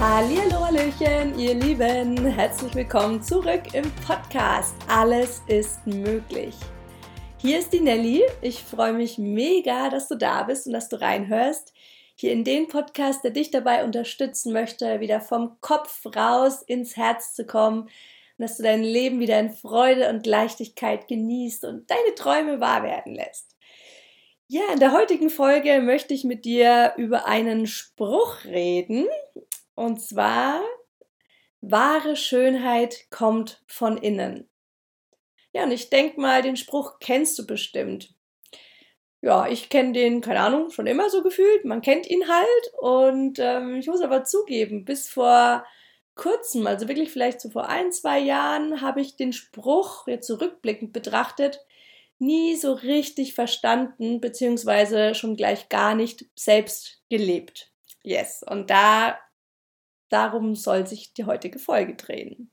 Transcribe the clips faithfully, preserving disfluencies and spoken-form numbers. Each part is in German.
Hallihallo, Hallöchen, ihr Lieben, herzlich willkommen zurück im Podcast Alles ist möglich. Hier ist die Nelly, ich freue mich mega, dass du da bist und dass du reinhörst. Hier in den Podcast, der dich dabei unterstützen möchte, wieder vom Kopf raus ins Herz zu kommen und dass du dein Leben wieder in Freude und Leichtigkeit genießt und deine Träume wahr werden lässt. Ja, in der heutigen Folge möchte ich mit dir über einen Spruch reden. Und zwar, wahre Schönheit kommt von innen. Ja, und ich denke mal, den Spruch kennst du bestimmt. Ja, ich kenne den, keine Ahnung, schon immer so gefühlt. Man kennt ihn halt. Und ähm, ich muss aber zugeben, bis vor kurzem, also wirklich vielleicht so vor ein, zwei Jahren, habe ich den Spruch, jetzt zurückblickend betrachtet, nie so richtig verstanden, beziehungsweise schon gleich gar nicht selbst gelebt. Yes, und da Darum soll sich die heutige Folge drehen.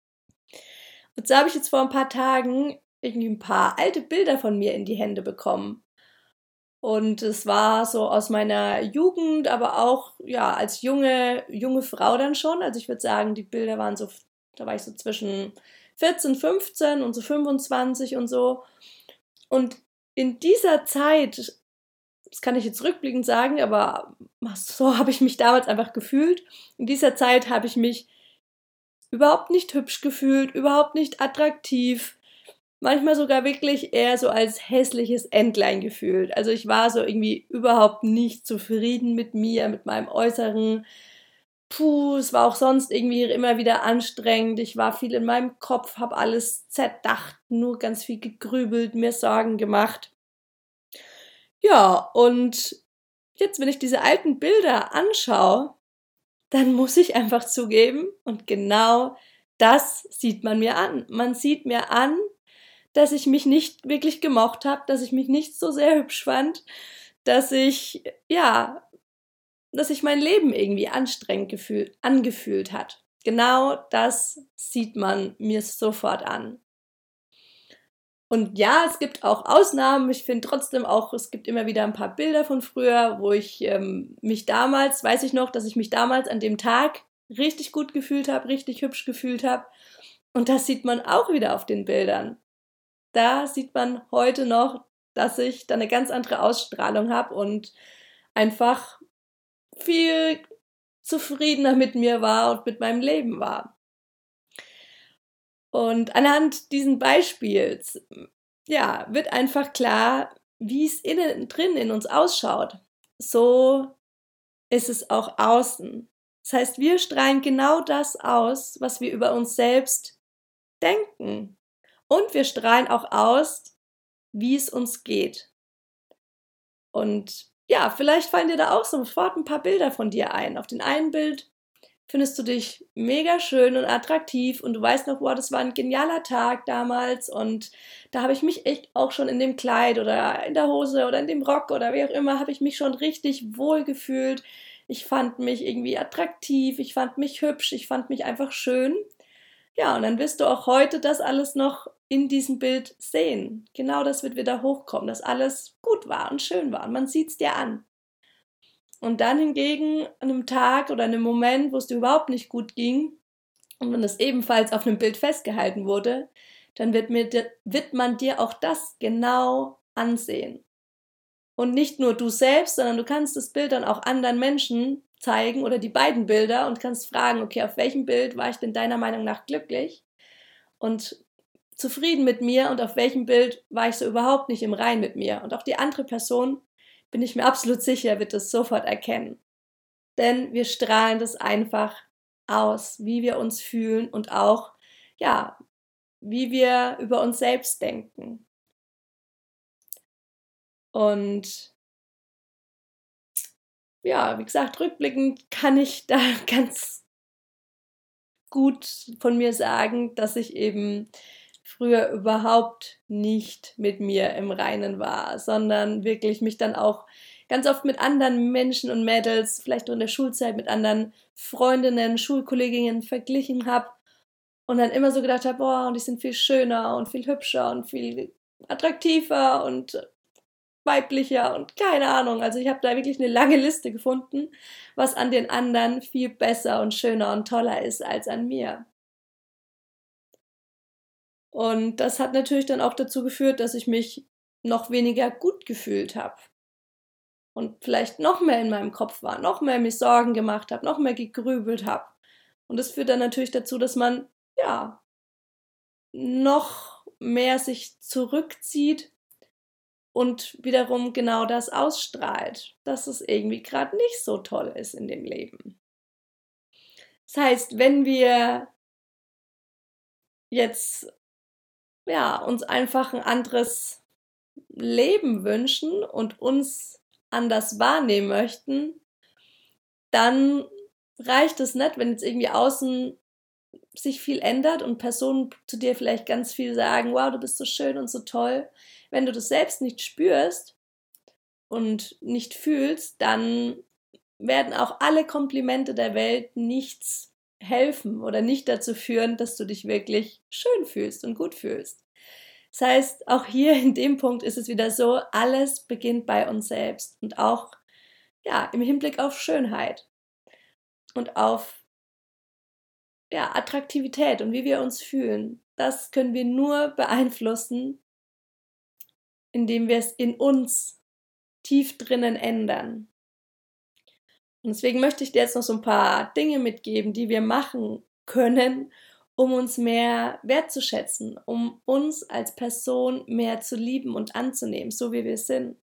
Und so habe ich jetzt vor ein paar Tagen irgendwie ein paar alte Bilder von mir in die Hände bekommen. Und es war so aus meiner Jugend, aber auch ja als junge, junge Frau dann schon. Also ich würde sagen, die Bilder waren so, da war ich so zwischen vierzehn, fünfzehn und so fünfundzwanzig und so. Und in dieser Zeit, das kann ich jetzt rückblickend sagen, aber so habe ich mich damals einfach gefühlt. In dieser Zeit habe ich mich überhaupt nicht hübsch gefühlt, überhaupt nicht attraktiv, manchmal sogar wirklich eher so als hässliches Entlein gefühlt. Also ich war so irgendwie überhaupt nicht zufrieden mit mir, mit meinem Äußeren. Puh, es war auch sonst irgendwie immer wieder anstrengend. Ich war viel in meinem Kopf, habe alles zerdacht, nur ganz viel gegrübelt, mir Sorgen gemacht. Ja, und jetzt, wenn ich diese alten Bilder anschaue, dann muss ich einfach zugeben, und genau das sieht man mir an. Man sieht mir an, dass ich mich nicht wirklich gemocht habe, dass ich mich nicht so sehr hübsch fand, dass ich, ja, dass sich mein Leben irgendwie anstrengend gefühlt, angefühlt hat. Genau das sieht man mir sofort an. Und ja, es gibt auch Ausnahmen. Ich finde trotzdem auch, es gibt immer wieder ein paar Bilder von früher, wo ich ähm, mich damals, weiß ich noch, dass ich mich damals an dem Tag richtig gut gefühlt habe, richtig hübsch gefühlt habe. Und das sieht man auch wieder auf den Bildern. Da sieht man heute noch, dass ich da eine ganz andere Ausstrahlung habe und einfach viel zufriedener mit mir war und mit meinem Leben war. Und anhand diesen Beispiels, ja, wird einfach klar, wie es innen drin in uns ausschaut. So ist es auch außen. Das heißt, wir strahlen genau das aus, was wir über uns selbst denken. Und wir strahlen auch aus, wie es uns geht. Und ja, vielleicht fallen dir da auch sofort ein paar Bilder von dir ein. Auf dem einen Bild findest du dich mega schön und attraktiv und du weißt noch, wow, das war ein genialer Tag damals und da habe ich mich echt auch schon in dem Kleid oder in der Hose oder in dem Rock oder wie auch immer, habe ich mich schon richtig wohl gefühlt. Ich fand mich irgendwie attraktiv, ich fand mich hübsch, ich fand mich einfach schön. Ja, und dann wirst du auch heute das alles noch in diesem Bild sehen. Genau das wird wieder hochkommen, dass alles gut war und schön war und man sieht es dir an. Und dann hingegen an einem Tag oder einem Moment, wo es dir überhaupt nicht gut ging und wenn das ebenfalls auf einem Bild festgehalten wurde, dann wird, mir, wird man dir auch das genau ansehen. Und nicht nur du selbst, sondern du kannst das Bild dann auch anderen Menschen zeigen oder die beiden Bilder und kannst fragen, okay, auf welchem Bild war ich denn deiner Meinung nach glücklich und zufrieden mit mir und auf welchem Bild war ich so überhaupt nicht im Rein mit mir. Und auch die andere Person, bin ich mir absolut sicher, wird das sofort erkennen. Denn wir strahlen das einfach aus, wie wir uns fühlen und auch, ja, wie wir über uns selbst denken. Und ja, wie gesagt, rückblickend kann ich da ganz gut von mir sagen, dass ich eben früher überhaupt nicht mit mir im Reinen war, sondern wirklich mich dann auch ganz oft mit anderen Menschen und Mädels, vielleicht auch in der Schulzeit mit anderen Freundinnen, Schulkolleginnen verglichen habe und dann immer so gedacht habe, boah, und die sind viel schöner und viel hübscher und viel attraktiver und weiblicher und keine Ahnung. Also ich habe da wirklich eine lange Liste gefunden, was an den anderen viel besser und schöner und toller ist als an mir. Und das hat natürlich dann auch dazu geführt, dass ich mich noch weniger gut gefühlt habe und vielleicht noch mehr in meinem Kopf war, noch mehr mir Sorgen gemacht habe, noch mehr gegrübelt habe. Und das führt dann natürlich dazu, dass man ja noch mehr sich zurückzieht und wiederum genau das ausstrahlt, dass es irgendwie gerade nicht so toll ist in dem Leben. Das heißt, wenn wir jetzt ja, uns einfach ein anderes Leben wünschen und uns anders wahrnehmen möchten, dann reicht es nicht, wenn jetzt irgendwie außen sich viel ändert und Personen zu dir vielleicht ganz viel sagen, wow, du bist so schön und so toll. Wenn du das selbst nicht spürst und nicht fühlst, dann werden auch alle Komplimente der Welt nichts helfen oder nicht dazu führen, dass du dich wirklich schön fühlst und gut fühlst. Das heißt, auch hier in dem Punkt ist es wieder so, alles beginnt bei uns selbst und auch ja, im Hinblick auf Schönheit und auf ja, Attraktivität und wie wir uns fühlen. Das können wir nur beeinflussen, indem wir es in uns tief drinnen ändern. Und deswegen möchte ich dir jetzt noch so ein paar Dinge mitgeben, die wir machen können, um uns mehr wertzuschätzen, um uns als Person mehr zu lieben und anzunehmen, so wie wir sind.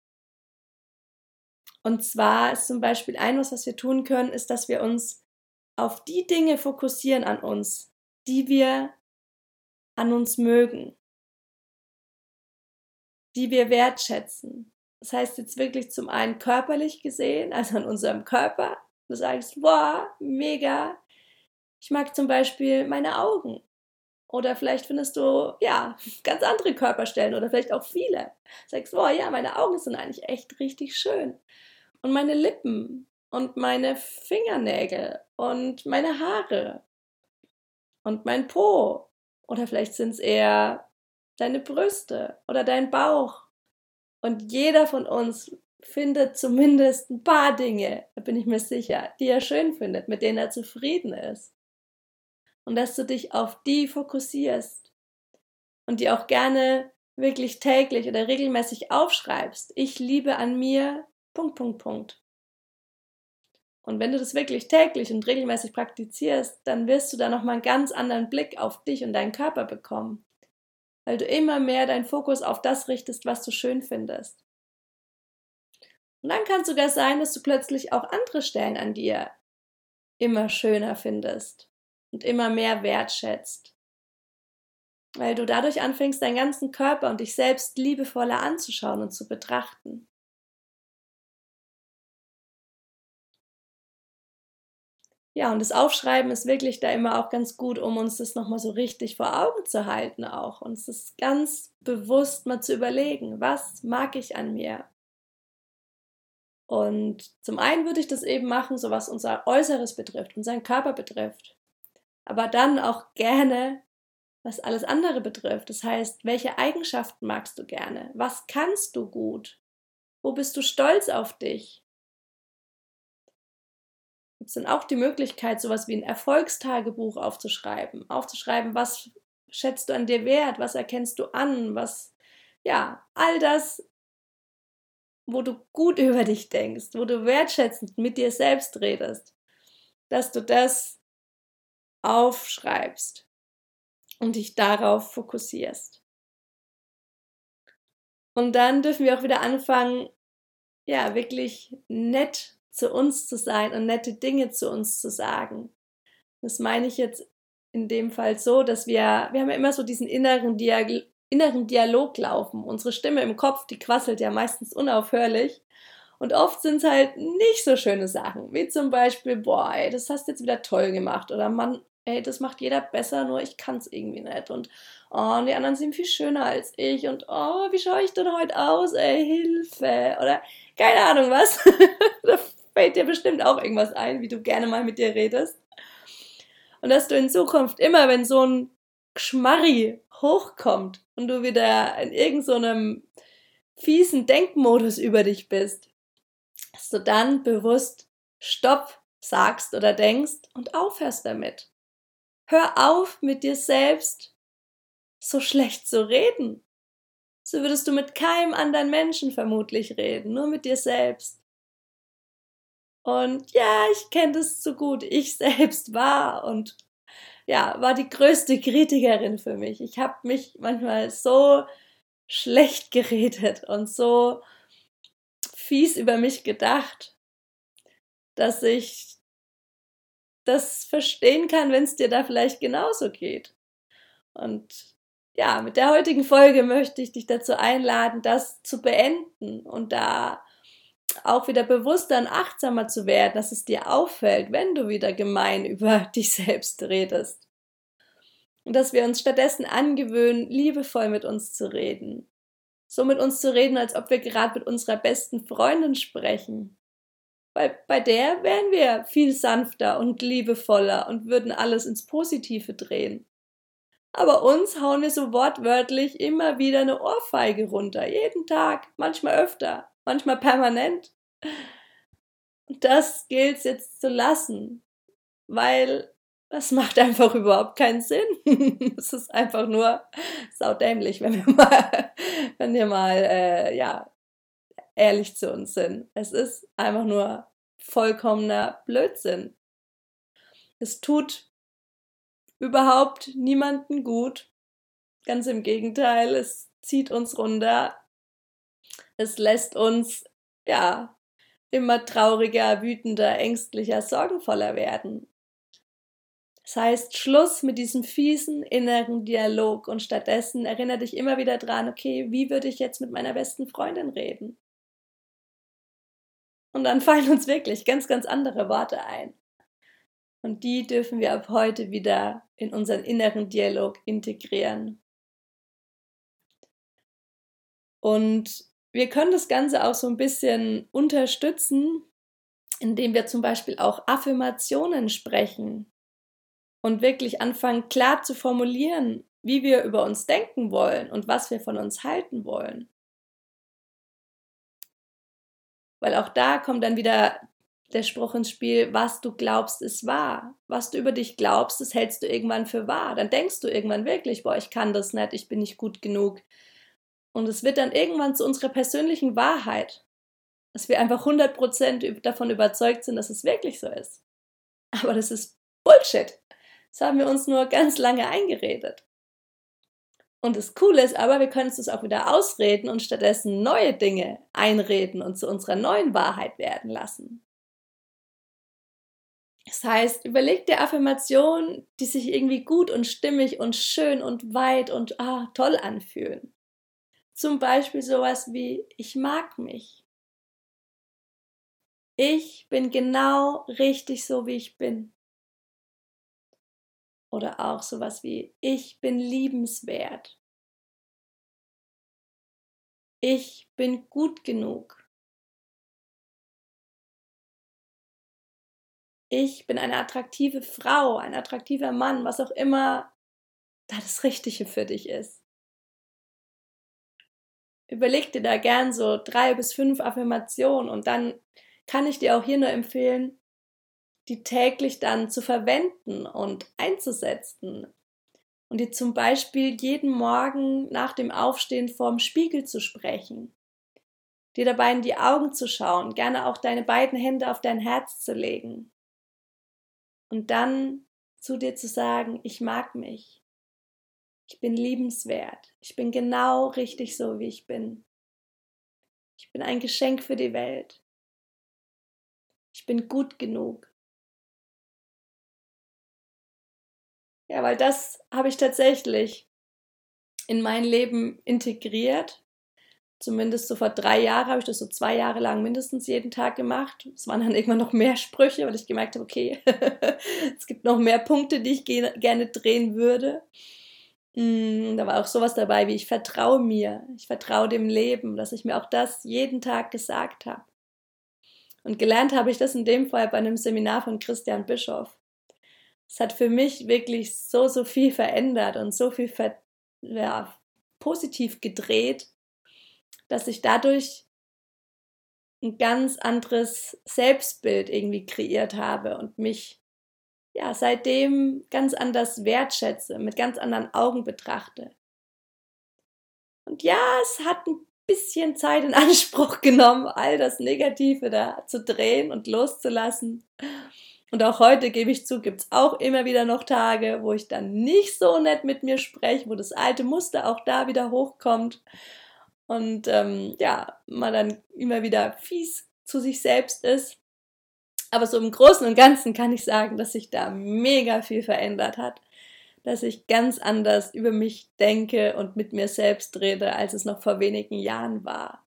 Und zwar ist zum Beispiel eines, was wir tun können, ist, dass wir uns auf die Dinge fokussieren an uns, die wir an uns mögen, die wir wertschätzen. Das heißt jetzt wirklich zum einen körperlich gesehen, also an unserem Körper. Du sagst, wow, mega. Ich mag zum Beispiel meine Augen. Oder vielleicht findest du, ja, ganz andere Körperstellen oder vielleicht auch viele. Du sagst, wow, ja, meine Augen sind eigentlich echt richtig schön. Und meine Lippen und meine Fingernägel und meine Haare und mein Po. Oder vielleicht sind es eher deine Brüste oder dein Bauch. Und jeder von uns findet zumindest ein paar Dinge, da bin ich mir sicher, die er schön findet, mit denen er zufrieden ist. Und dass du dich auf die fokussierst und die auch gerne wirklich täglich oder regelmäßig aufschreibst. Ich liebe an mir, Punkt, Punkt, Punkt. Und wenn du das wirklich täglich und regelmäßig praktizierst, dann wirst du da nochmal einen ganz anderen Blick auf dich und deinen Körper bekommen. Weil du immer mehr deinen Fokus auf das richtest, was du schön findest. Und dann kann es sogar sein, dass du plötzlich auch andere Stellen an dir immer schöner findest und immer mehr wertschätzt. Weil du dadurch anfängst, deinen ganzen Körper und dich selbst liebevoller anzuschauen und zu betrachten. Ja, und das Aufschreiben ist wirklich da immer auch ganz gut, um uns das nochmal so richtig vor Augen zu halten auch. Uns das ganz bewusst mal zu überlegen, was mag ich an mir? Und zum einen würde ich das eben machen, so was unser Äußeres betrifft, unseren Körper betrifft. Aber dann auch gerne, was alles andere betrifft. Das heißt, welche Eigenschaften magst du gerne? Was kannst du gut? Wo bist du stolz auf dich? Gibt es dann auch die Möglichkeit, sowas wie ein Erfolgstagebuch aufzuschreiben? Aufzuschreiben, was schätzt du an dir wert? Was erkennst du an? Was, ja, all das, wo du gut über dich denkst, wo du wertschätzend mit dir selbst redest, dass du das aufschreibst und dich darauf fokussierst. Und dann dürfen wir auch wieder anfangen, ja, wirklich nett zu uns zu sein und nette Dinge zu uns zu sagen. Das meine ich jetzt in dem Fall so, dass wir, wir haben ja immer so diesen inneren, Diag- inneren Dialog laufen. Unsere Stimme im Kopf, die quasselt ja meistens unaufhörlich. Und oft sind es halt nicht so schöne Sachen, wie zum Beispiel, boah, ey, das hast du jetzt wieder toll gemacht. Oder Mann, ey, das macht jeder besser, nur ich kann es irgendwie nicht. Und oh, und die anderen sind viel schöner als ich. Und oh, wie schaue ich denn heute aus? Ey, Hilfe. Oder keine Ahnung was. Da fällt dir bestimmt auch irgendwas ein, wie du gerne mal mit dir redest. Und dass du in Zukunft immer, wenn so ein Geschmarri hochkommt und du wieder in irgendeinem fiesen Denkmodus über dich bist, dass du dann bewusst Stopp sagst oder denkst und aufhörst damit. Hör auf, mit dir selbst so schlecht zu reden. So würdest du mit keinem anderen Menschen vermutlich reden, nur mit dir selbst. Und ja, ich kenne das so gut. Ich selbst war und ja, war die größte Kritikerin für mich. Ich habe mich manchmal so schlecht geredet und so fies über mich gedacht, dass ich das verstehen kann, wenn es dir da vielleicht genauso geht. Und ja, mit der heutigen Folge möchte ich dich dazu einladen, das zu beenden und da auch wieder bewusster und achtsamer zu werden, dass es dir auffällt, wenn du wieder gemein über dich selbst redest. Und dass wir uns stattdessen angewöhnen, liebevoll mit uns zu reden. So mit uns zu reden, als ob wir gerade mit unserer besten Freundin sprechen. Weil bei der wären wir viel sanfter und liebevoller und würden alles ins Positive drehen. Aber uns hauen wir so wortwörtlich immer wieder eine Ohrfeige runter. Jeden Tag, manchmal öfter, manchmal permanent. Und das gilt es jetzt zu lassen, weil das macht einfach überhaupt keinen Sinn. Es ist einfach nur saudämlich, wenn wir mal, wenn wir mal äh, ja, ehrlich zu uns sind. Es ist einfach nur vollkommener Blödsinn. Es tut überhaupt niemanden gut. Ganz im Gegenteil, es zieht uns runter. Es lässt uns, ja, immer trauriger, wütender, ängstlicher, sorgenvoller werden. Das heißt, Schluss mit diesem fiesen inneren Dialog und stattdessen erinnere dich immer wieder dran, okay, wie würde ich jetzt mit meiner besten Freundin reden? Und dann fallen uns wirklich ganz, ganz andere Worte ein. Und die dürfen wir ab heute wieder in unseren inneren Dialog integrieren. Und wir können das Ganze auch so ein bisschen unterstützen, indem wir zum Beispiel auch Affirmationen sprechen und wirklich anfangen, klar zu formulieren, wie wir über uns denken wollen und was wir von uns halten wollen. Weil auch da kommt dann wieder der Spruch ins Spiel, was du glaubst, ist wahr. Was du über dich glaubst, das hältst du irgendwann für wahr. Dann denkst du irgendwann wirklich, boah, ich kann das nicht, ich bin nicht gut genug. Und es wird dann irgendwann zu unserer persönlichen Wahrheit, dass wir einfach hundert Prozent davon überzeugt sind, dass es wirklich so ist. Aber das ist Bullshit. Das haben wir uns nur ganz lange eingeredet. Und das Coole ist aber, wir können uns das auch wieder ausreden und stattdessen neue Dinge einreden und zu unserer neuen Wahrheit werden lassen. Das heißt, überleg dir Affirmationen, die sich irgendwie gut und stimmig und schön und weit und ah, toll anfühlen. Zum Beispiel sowas wie, ich mag mich. Ich bin genau richtig so, wie ich bin. Oder auch sowas wie, ich bin liebenswert. Ich bin gut genug. Ich bin eine attraktive Frau, ein attraktiver Mann, was auch immer da das Richtige für dich ist. Überleg dir da gern so drei bis fünf Affirmationen und dann kann ich dir auch hier nur empfehlen, die täglich dann zu verwenden und einzusetzen und dir zum Beispiel jeden Morgen nach dem Aufstehen vorm Spiegel zu sprechen, dir dabei in die Augen zu schauen, gerne auch deine beiden Hände auf dein Herz zu legen und dann zu dir zu sagen, ich mag mich, ich bin liebenswert, ich bin genau richtig so, wie ich bin. Ich bin ein Geschenk für die Welt. Ich bin gut genug. Ja, weil das habe ich tatsächlich in mein Leben integriert. Zumindest so vor drei Jahren habe ich das so zwei Jahre lang mindestens jeden Tag gemacht. Es waren dann irgendwann noch mehr Sprüche, weil ich gemerkt habe, okay, es gibt noch mehr Punkte, die ich gerne drehen würde. Da war auch sowas dabei wie, ich vertraue mir, ich vertraue dem Leben, dass ich mir auch das jeden Tag gesagt habe. Und gelernt habe ich das in dem Fall bei einem Seminar von Christian Bischoff. Es hat für mich wirklich so, so viel verändert und so viel ver- ja, positiv gedreht, dass ich dadurch ein ganz anderes Selbstbild irgendwie kreiert habe und mich ja seitdem ganz anders wertschätze, mit ganz anderen Augen betrachte. Und ja, es hat ein bisschen Zeit in Anspruch genommen, all das Negative da zu drehen und loszulassen. Und auch heute, gebe ich zu, gibt es auch immer wieder noch Tage, wo ich dann nicht so nett mit mir spreche, wo das alte Muster auch da wieder hochkommt und ähm, ja, man dann immer wieder fies zu sich selbst ist. Aber so im Großen und Ganzen kann ich sagen, dass sich da mega viel verändert hat, dass ich ganz anders über mich denke und mit mir selbst rede, als es noch vor wenigen Jahren war.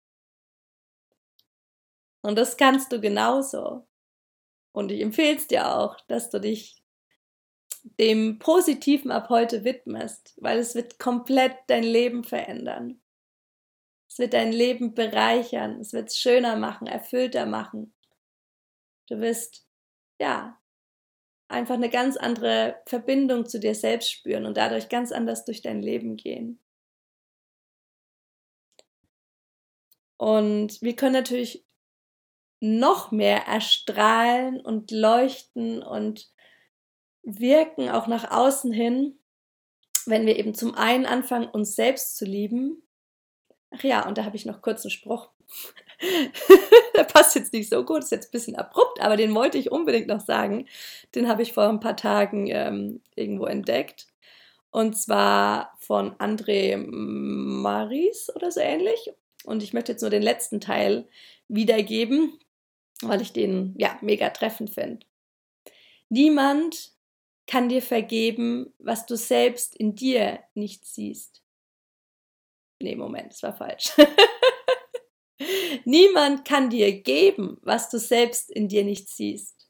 Und das kannst du genauso. Und ich empfehle es dir auch, dass du dich dem Positiven ab heute widmest, weil es wird komplett dein Leben verändern. Es wird dein Leben bereichern, es wird es schöner machen, erfüllter machen. Du wirst, ja, einfach eine ganz andere Verbindung zu dir selbst spüren und dadurch ganz anders durch dein Leben gehen. Und wir können natürlich noch mehr erstrahlen und leuchten und wirken auch nach außen hin, wenn wir eben zum einen anfangen, uns selbst zu lieben. Ach ja, und da habe ich noch kurz einen Spruch. Der passt jetzt nicht so gut, ist jetzt ein bisschen abrupt, aber den wollte ich unbedingt noch sagen. Den habe ich vor ein paar Tagen ähm, irgendwo entdeckt. Und zwar von André Maris oder so ähnlich. Und ich möchte jetzt nur den letzten Teil wiedergeben, weil ich den ja mega treffend finde. Niemand kann dir vergeben, was du selbst in dir nicht siehst. Nee, Moment, das war falsch. Niemand kann dir geben, was du selbst in dir nicht siehst.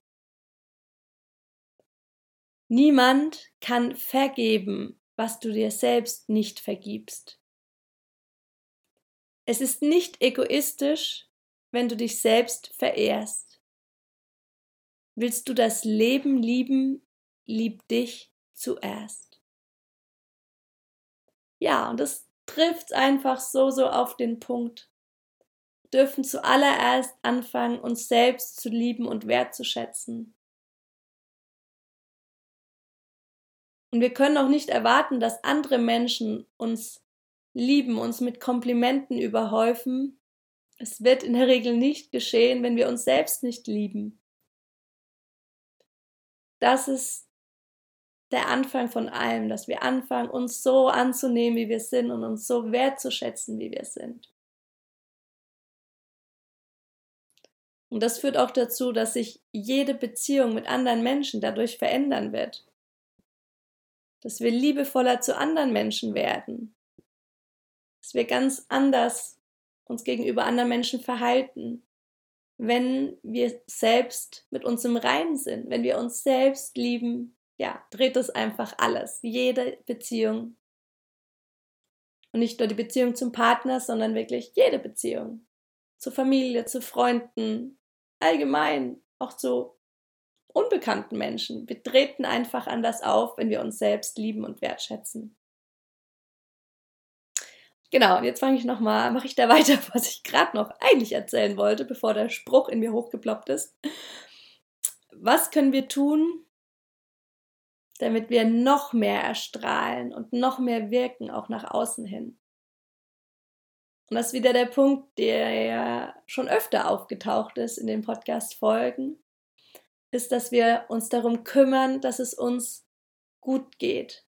Niemand kann vergeben, was du dir selbst nicht vergibst. Es ist nicht egoistisch, wenn du dich selbst verehrst. Willst du das Leben lieben, lieb dich zuerst. Ja, und das trifft einfach so, so auf den Punkt. Wir dürfen zuallererst anfangen, uns selbst zu lieben und wertzuschätzen. Und wir können auch nicht erwarten, dass andere Menschen uns lieben, uns mit Komplimenten überhäufen. Es wird in der Regel nicht geschehen, wenn wir uns selbst nicht lieben. Das ist der Anfang von allem, dass wir anfangen, uns so anzunehmen, wie wir sind und uns so wertzuschätzen, wie wir sind. Und das führt auch dazu, dass sich jede Beziehung mit anderen Menschen dadurch verändern wird. Dass wir liebevoller zu anderen Menschen werden. Dass wir ganz anders uns gegenüber anderen Menschen verhalten. Wenn wir selbst mit uns im Reinen sind, wenn wir uns selbst lieben, ja, dreht es einfach alles. Jede Beziehung. Und nicht nur die Beziehung zum Partner, sondern wirklich jede Beziehung. Zur Familie, zu Freunden, allgemein, auch zu unbekannten Menschen. Wir treten einfach anders auf, wenn wir uns selbst lieben und wertschätzen. Genau, und jetzt fange ich noch mal, mache ich da weiter, was ich gerade noch eigentlich erzählen wollte, bevor der Spruch in mir hochgeploppt ist. Was können wir tun, damit wir noch mehr erstrahlen und noch mehr wirken, auch nach außen hin? Und das ist wieder der Punkt, der ja schon öfter aufgetaucht ist in den Podcast-Folgen, ist, dass wir uns darum kümmern, dass es uns gut geht.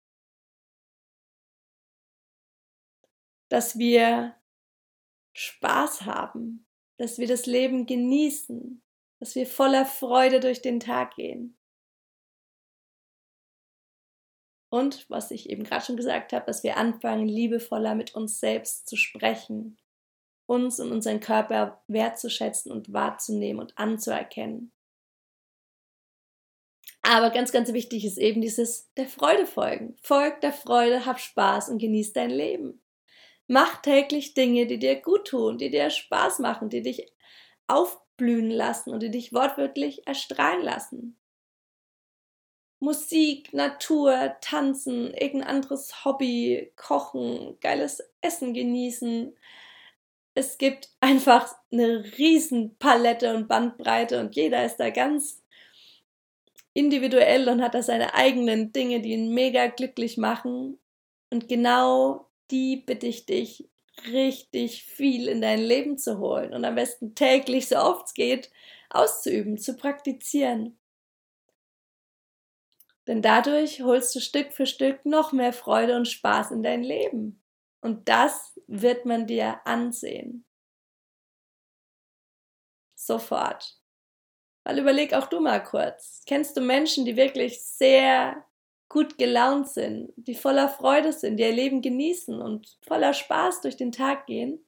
Dass wir Spaß haben, dass wir das Leben genießen, dass wir voller Freude durch den Tag gehen. Und, was ich eben gerade schon gesagt habe, dass wir anfangen, liebevoller mit uns selbst zu sprechen, uns und unseren Körper wertzuschätzen und wahrzunehmen und anzuerkennen. Aber ganz, ganz wichtig ist eben dieses der Freude folgen. Folg der Freude, hab Spaß und genieß dein Leben. Mach täglich Dinge, die dir gut tun, die dir Spaß machen, die dich aufblühen lassen und die dich wortwörtlich erstrahlen lassen. Musik, Natur, Tanzen, irgendein anderes Hobby, Kochen, geiles Essen genießen, es gibt einfach eine riesen Palette und Bandbreite und jeder ist da ganz individuell und hat da seine eigenen Dinge, die ihn mega glücklich machen. Und genau die bitte ich dich, richtig viel in dein Leben zu holen und am besten täglich, so oft es geht, auszuüben, zu praktizieren. Denn dadurch holst du Stück für Stück noch mehr Freude und Spaß in dein Leben. Und das wird man dir ansehen. Sofort. Weil überleg auch du mal kurz. Kennst du Menschen, die wirklich sehr gut gelaunt sind, die voller Freude sind, die ihr Leben genießen und voller Spaß durch den Tag gehen?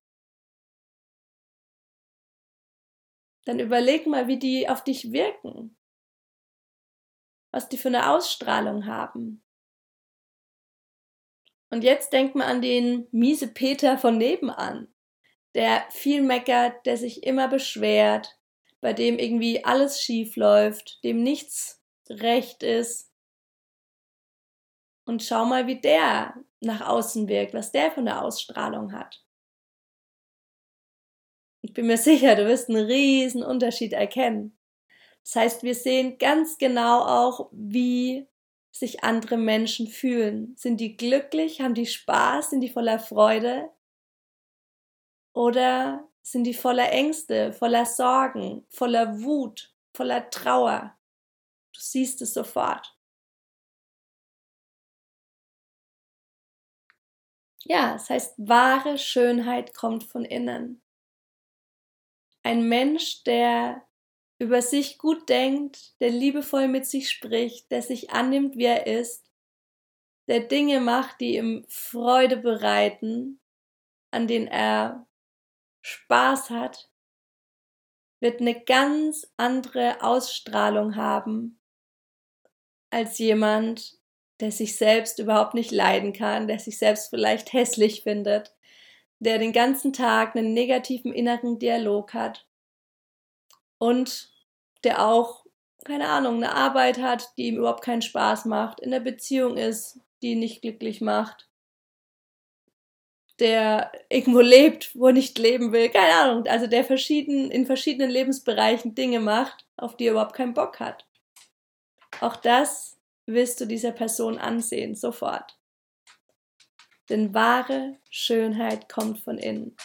Dann überleg mal, wie die auf dich wirken, was die für eine Ausstrahlung haben. Und jetzt denk mal an den miese Peter von nebenan, der viel meckert, der sich immer beschwert, bei dem irgendwie alles schief läuft, dem nichts recht ist. Und schau mal, wie der nach außen wirkt, was der für eine Ausstrahlung hat. Ich bin mir sicher, du wirst einen riesen Unterschied erkennen. Das heißt, wir sehen ganz genau auch, wie sich andere Menschen fühlen. Sind die glücklich? Haben die Spaß? Sind die voller Freude? Oder sind die voller Ängste, voller Sorgen, voller Wut, voller Trauer? Du siehst es sofort. Ja, das heißt, wahre Schönheit kommt von innen. Ein Mensch, der über sich gut denkt, der liebevoll mit sich spricht, der sich annimmt, wie er ist, der Dinge macht, die ihm Freude bereiten, an denen er Spaß hat, wird eine ganz andere Ausstrahlung haben als jemand, der sich selbst überhaupt nicht leiden kann, der sich selbst vielleicht hässlich findet, der den ganzen Tag einen negativen inneren Dialog hat und der auch, keine Ahnung, eine Arbeit hat, die ihm überhaupt keinen Spaß macht, in der Beziehung ist, die ihn nicht glücklich macht, der irgendwo lebt, wo er nicht leben will, keine Ahnung, also der verschieden, in verschiedenen Lebensbereichen Dinge macht, auf die er überhaupt keinen Bock hat. Auch das wirst du dieser Person ansehen, sofort. Denn wahre Schönheit kommt von innen.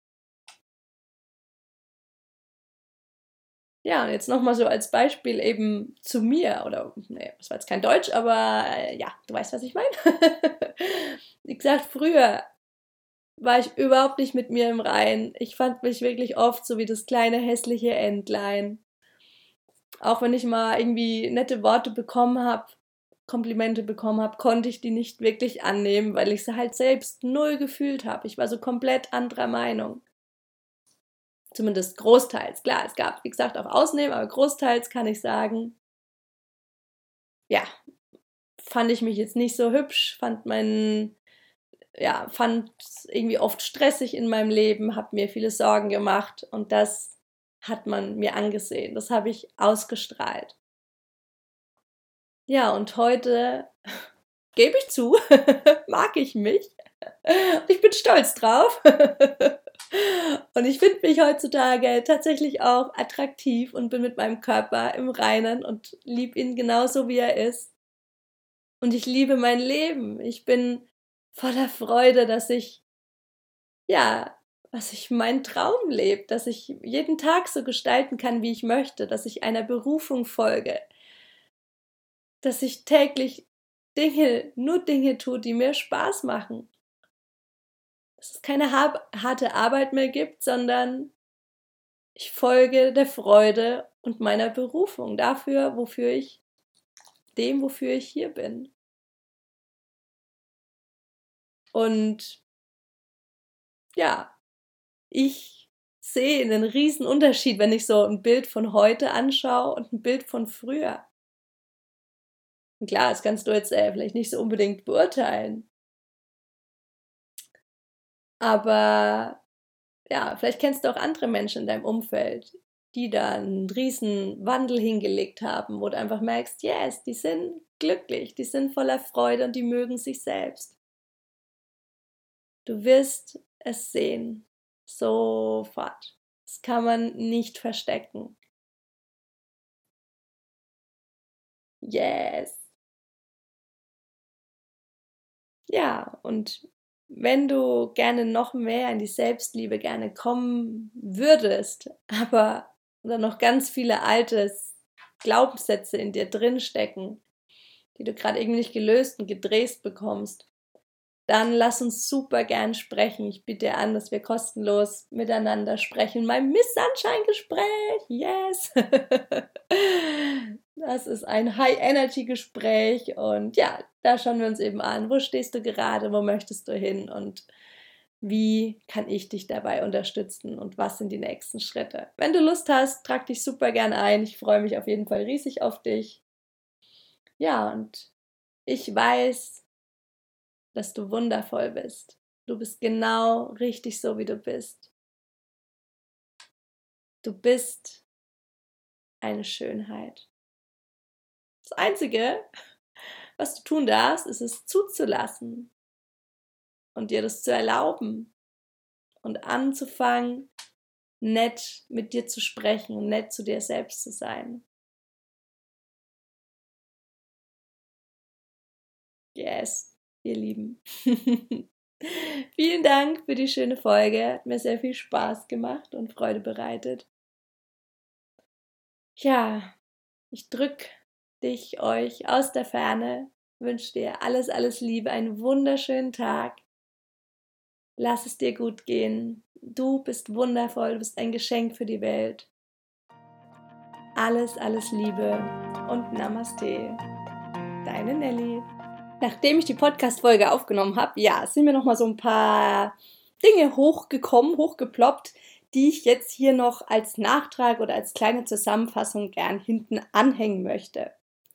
Ja, und jetzt nochmal so als Beispiel eben zu mir, oder, nee, das war jetzt kein Deutsch, aber äh, ja, du weißt, was ich meine. Wie gesagt, früher war ich überhaupt nicht mit mir im Reinen. Ich fand mich wirklich oft so wie das kleine hässliche Entlein. Auch wenn ich mal irgendwie nette Worte bekommen habe, Komplimente bekommen habe, konnte ich die nicht wirklich annehmen, weil ich sie halt selbst null gefühlt habe. Ich war so komplett anderer Meinung. Zumindest großteils. Klar, es gab, wie gesagt, auch Ausnahmen, aber großteils kann ich sagen, ja, fand ich mich jetzt nicht so hübsch, fand meinen, ja, fand es irgendwie oft stressig in meinem Leben, habe mir viele Sorgen gemacht und das hat man mir angesehen. Das habe ich ausgestrahlt. Ja, und heute gebe ich zu, mag ich mich. Ich bin stolz drauf. Und ich finde mich heutzutage tatsächlich auch attraktiv und bin mit meinem Körper im Reinen und liebe ihn genauso, wie er ist. Und ich liebe mein Leben. Ich bin voller Freude, dass ich, ja, dass ich meinen Traum lebe, dass ich jeden Tag so gestalten kann, wie ich möchte, dass ich einer Berufung folge, dass ich täglich Dinge, nur Dinge tue, die mir Spaß machen. Dass es keine harte Arbeit mehr gibt, sondern ich folge der Freude und meiner Berufung, dafür, wofür ich, dem, wofür ich hier bin. Und ja, ich sehe einen riesen Unterschied, wenn ich so ein Bild von heute anschaue und ein Bild von früher. Und klar, das kannst du jetzt äh, vielleicht nicht so unbedingt beurteilen. Aber ja, vielleicht kennst du auch andere Menschen in deinem Umfeld, die da einen riesen Wandel hingelegt haben, wo du einfach merkst, yes, die sind glücklich, die sind voller Freude und die mögen sich selbst. Du wirst es sehen. Sofort. Das kann man nicht verstecken. Yes. Ja, und wenn du gerne noch mehr in die Selbstliebe gerne kommen würdest, aber da noch ganz viele alte Glaubenssätze in dir drin stecken, die du gerade irgendwie nicht gelöst und gedreht bekommst, dann lass uns super gern sprechen. Ich biete dir an, dass wir kostenlos miteinander sprechen. Mein Miss Sunshine-Gespräch, yes! Das ist ein High-Energy-Gespräch und ja, da schauen wir uns eben an, wo stehst du gerade, wo möchtest du hin und wie kann ich dich dabei unterstützen und was sind die nächsten Schritte. Wenn du Lust hast, trag dich super gern ein. Ich freue mich auf jeden Fall riesig auf dich. Ja, und ich weiß, dass du wundervoll bist. Du bist genau richtig so, wie du bist. Du bist eine Schönheit. Das Einzige, was du tun darfst, ist es zuzulassen und dir das zu erlauben und anzufangen, nett mit dir zu sprechen und nett zu dir selbst zu sein. Yes, ihr Lieben. Vielen Dank für die schöne Folge. Hat mir sehr viel Spaß gemacht und Freude bereitet. Ja, ich drücke dich, euch aus der Ferne, wünsche dir alles, alles Liebe, einen wunderschönen Tag. Lass es dir gut gehen. Du bist wundervoll, du bist ein Geschenk für die Welt. Alles, alles Liebe und Namaste. Deine Nelly. Nachdem ich die Podcast-Folge aufgenommen habe, ja, sind mir noch mal so ein paar Dinge hochgekommen, hochgeploppt, die ich jetzt hier noch als Nachtrag oder als kleine Zusammenfassung gern hinten anhängen möchte.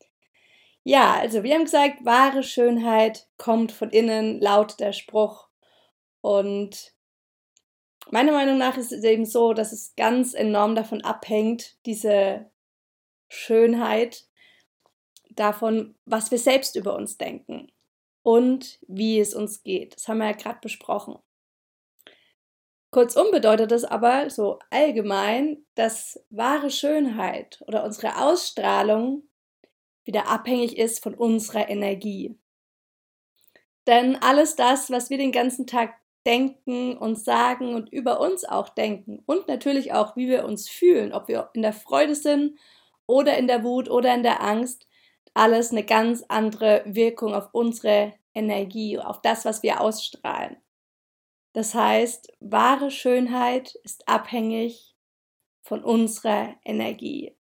Ja, also wir haben gesagt, wahre Schönheit kommt von innen, lautet der Spruch. Und meiner Meinung nach ist es eben so, dass es ganz enorm davon abhängt, diese Schönheit, davon, was wir selbst über uns denken und wie es uns geht. Das haben wir ja gerade besprochen. Kurzum bedeutet das aber so allgemein, dass wahre Schönheit oder unsere Ausstrahlung wieder abhängig ist von unserer Energie. Denn alles das, was wir den ganzen Tag denken und sagen und über uns auch denken und natürlich auch, wie wir uns fühlen, ob wir in der Freude sind oder in der Wut oder in der Angst, alles eine ganz andere Wirkung auf unsere Energie, auf das, was wir ausstrahlen. Das heißt, wahre Schönheit ist abhängig von unserer Energie.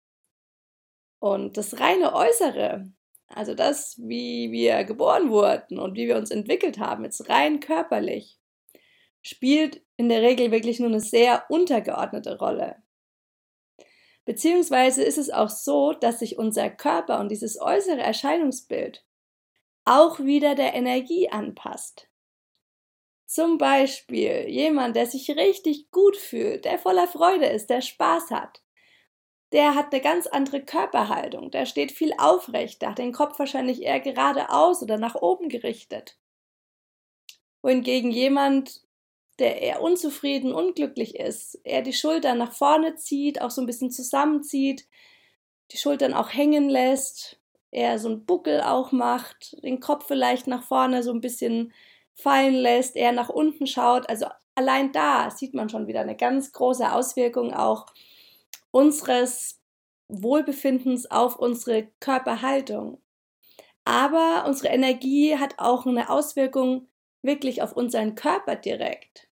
Und das reine Äußere, also das, wie wir geboren wurden und wie wir uns entwickelt haben, jetzt rein körperlich, spielt in der Regel wirklich nur eine sehr untergeordnete Rolle. Beziehungsweise ist es auch so, dass sich unser Körper und dieses äußere Erscheinungsbild auch wieder der Energie anpasst. Zum Beispiel jemand, der sich richtig gut fühlt, der voller Freude ist, der Spaß hat, der hat eine ganz andere Körperhaltung, der steht viel aufrechter, hat den Kopf wahrscheinlich eher geradeaus oder nach oben gerichtet. Wohingegen jemand, der eher unzufrieden, unglücklich ist, eher die Schultern nach vorne zieht, auch so ein bisschen zusammenzieht, die Schultern auch hängen lässt, eher so einen Buckel auch macht, den Kopf vielleicht nach vorne so ein bisschen fallen lässt, eher nach unten schaut. Also allein da sieht man schon wieder eine ganz große Auswirkung auch unseres Wohlbefindens auf unsere Körperhaltung. Aber unsere Energie hat auch eine Auswirkung wirklich auf unseren Körper direkt.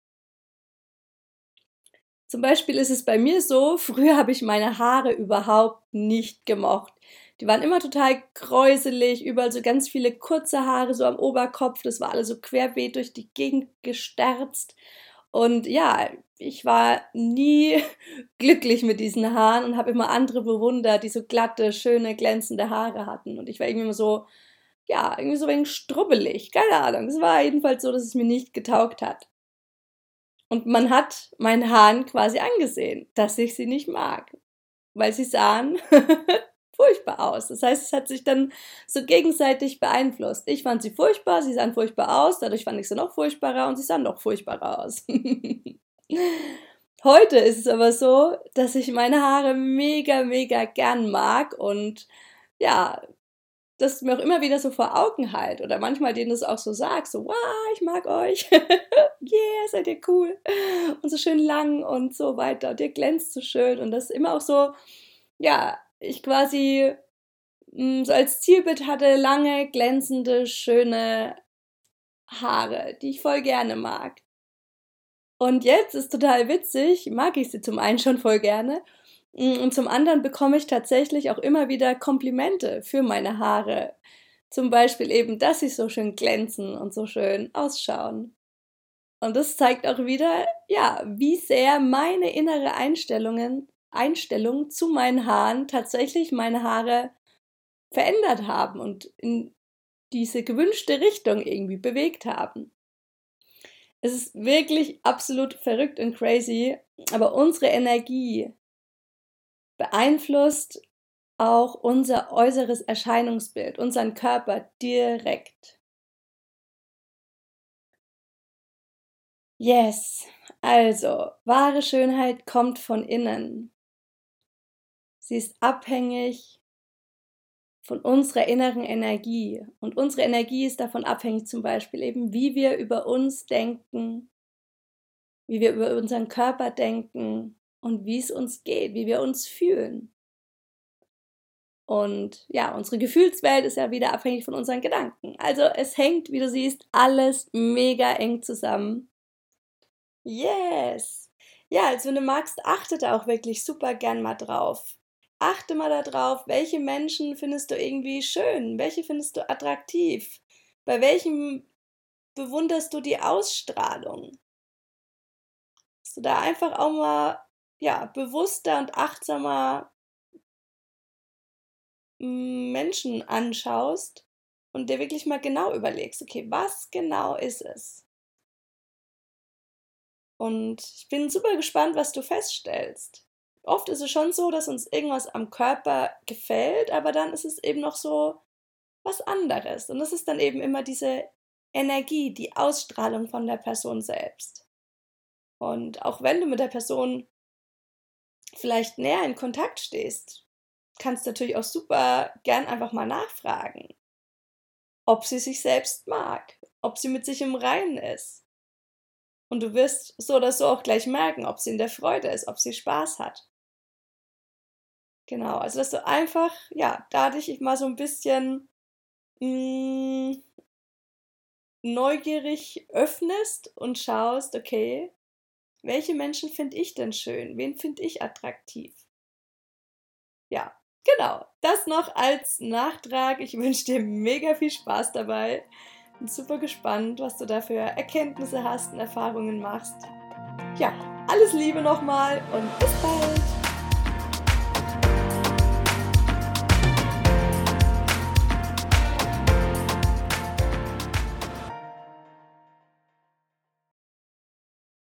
Zum Beispiel ist es bei mir so, früher habe ich meine Haare überhaupt nicht gemocht. Die waren immer total kräuselig, überall so ganz viele kurze Haare so am Oberkopf, das war alles so querbeet durch die Gegend gesterzt. Und ja, ich war nie glücklich mit diesen Haaren und habe immer andere bewundert, die so glatte, schöne, glänzende Haare hatten. Und ich war irgendwie immer so, ja, irgendwie so ein wenig strubbelig, keine Ahnung. Es war jedenfalls so, dass es mir nicht getaugt hat. Und man hat meinen Haaren quasi angesehen, dass ich sie nicht mag, weil sie sahen furchtbar aus. Das heißt, es hat sich dann so gegenseitig beeinflusst. Ich fand sie furchtbar, sie sahen furchtbar aus, dadurch fand ich sie noch furchtbarer und sie sahen noch furchtbarer aus. Heute ist es aber so, dass ich meine Haare mega, mega gern mag und ja, das mir auch immer wieder so vor Augen halt oder manchmal denen das auch so sag, so, wow, ich mag euch, yeah, seid ihr cool und so schön lang und so weiter und ihr glänzt so schön und das immer auch so, ja, ich quasi mh, so als Zielbild hatte lange, glänzende, schöne Haare, die ich voll gerne mag. Und jetzt ist total witzig, mag ich sie zum einen schon voll gerne mm, und zum anderen bekomme ich tatsächlich auch immer wieder Komplimente für meine Haare. Zum Beispiel eben, dass sie so schön glänzen und so schön ausschauen. Und das zeigt auch wieder, ja, wie sehr meine innere Einstellungen, Einstellung zu meinen Haaren tatsächlich meine Haare verändert haben und in diese gewünschte Richtung irgendwie bewegt haben. Es ist wirklich absolut verrückt und crazy, aber unsere Energie beeinflusst auch unser äußeres Erscheinungsbild, unseren Körper direkt. Yes, also wahre Schönheit kommt von innen. Sie ist abhängig von unserer inneren Energie. Und unsere Energie ist davon abhängig, zum Beispiel eben, wie wir über uns denken, wie wir über unseren Körper denken und wie es uns geht, wie wir uns fühlen. Und ja, unsere Gefühlswelt ist ja wieder abhängig von unseren Gedanken. Also es hängt, wie du siehst, alles mega eng zusammen. Yes! Ja, also wenn du magst, achte da auch wirklich super gern mal drauf. Achte mal darauf, welche Menschen findest du irgendwie schön, welche findest du attraktiv, bei welchem bewunderst du die Ausstrahlung. Dass du da einfach auch mal ja, bewusster und achtsamer mm, Menschen anschaust und dir wirklich mal genau überlegst, okay, was genau ist es? Und ich bin super gespannt, was du feststellst. Oft ist es schon so, dass uns irgendwas am Körper gefällt, aber dann ist es eben noch so was anderes. Und das ist dann eben immer diese Energie, die Ausstrahlung von der Person selbst. Und auch wenn du mit der Person vielleicht näher in Kontakt stehst, kannst du natürlich auch super gern einfach mal nachfragen, ob sie sich selbst mag, ob sie mit sich im Reinen ist. Und du wirst so oder so auch gleich merken, ob sie in der Freude ist, ob sie Spaß hat. Genau, also dass du einfach, ja, da dich mal so ein bisschen mh, neugierig öffnest und schaust, okay, welche Menschen finde ich denn schön? Wen finde ich attraktiv? Ja, genau. Das noch als Nachtrag. Ich wünsche dir mega viel Spaß dabei. Bin super gespannt, was du da für Erkenntnisse hast und Erfahrungen machst. Ja, alles Liebe nochmal und bis bald.